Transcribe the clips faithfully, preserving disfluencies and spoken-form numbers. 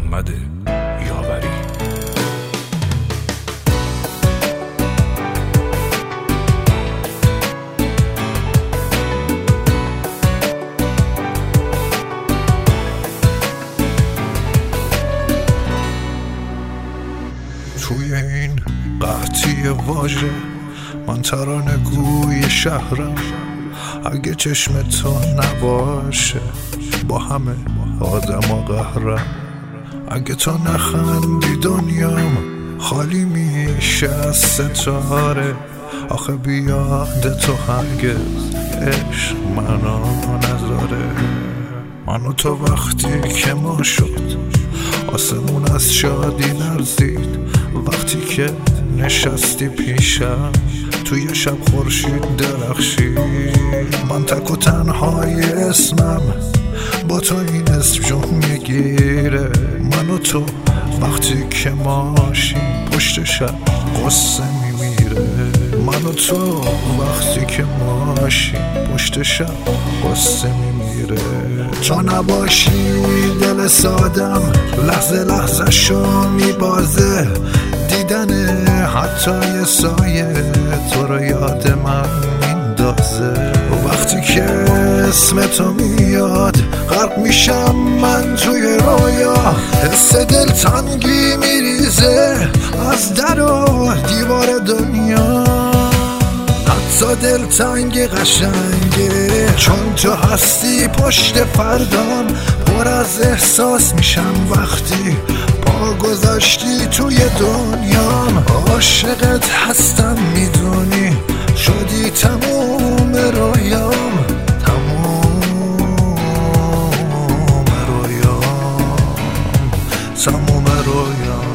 محمد یاوری. توی این قحطی واژه من ترانه گوی شهرم، اگه چشم تو نباشه با همه آدم و قهرم. اگه تو نخندی دنیام خالی میشه از ستاره. آخه بیاد تو هرگز عشق منو نذاره. من و تو وقتی که ما شد آسمون از شادی لرزید. وقتی که نشستی پیشم توی شب خورشید درخشید. من تک و تنهای اسمم با تو این اسم جون میگیره. من و تو وقتی که ماشین پشت شب قصه میمیره. من و تو وقتی که ماشین پشت شب قصه میمیره. تو نباشی دل سادم لحظه لحظه شو میبازه. دیدن حتی یه سایه تو رو یاد من میندازه. وقتی که اسم تو میاد غرق میشم من توی رویا. حس دلتنگی میریزه از در و دیوار دنیا. حتی دلتنگ قشنگه چون تو هستی پشت فردام. پر از احساس میشم وقتی پا گذاشتی توی دنیام. عاشقت هستم میدونی شدی تموم رویام. تموم رویام تموم رویام.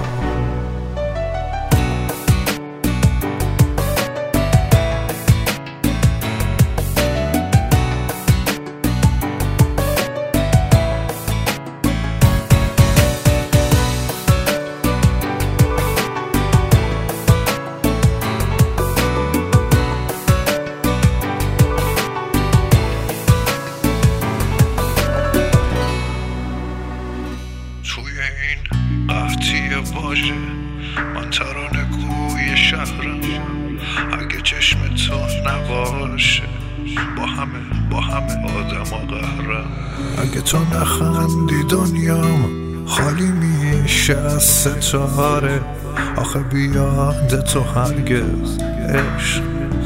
توی این قحطی واژه من ترانه گوی شهرم. اگه چشم تو نباشه با همه با همه آدم و قهرم. اگه تو نخندی دنیام خالی میشه از ستاره. آخه بیاد تو هرگز عشق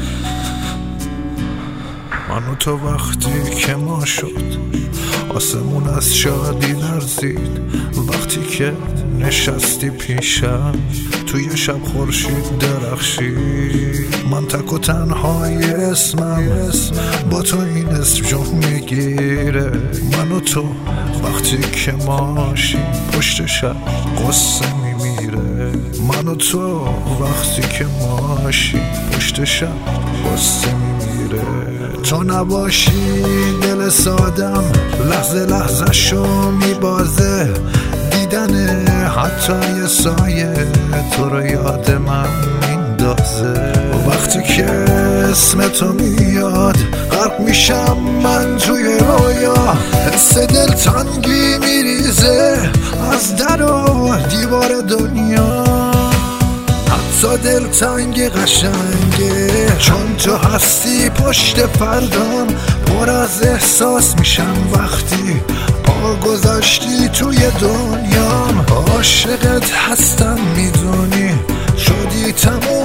من و تو وقتی که ما شد آسمون از شادی لرزید. وقتی که نشستی پیشم توی شب خورشید درخشید. من تک و تنهای اسمم با تو این اسم جون میگیره. من و تو وقتی که ماشین پشت شب قصه میمیره. من و تو وقتی که ماشین پشت شب قصه میمیره. تو نباشی دل سادم لحظه لحظه شو میبازه. دیدن حتی یه سایه تو رو یاد من میندازه. وقتی که اسم تو میاد غرق میشم من توی رویا. حس دلتنگی میریزه از در و دیوار دنیا. حتی دلتنگ قشنگه چون تو هستی پشت فردام. پر از احساس میشم وقتی پا گذاشتی توی دنیام. عاشقت هستم میدونی شدی تموم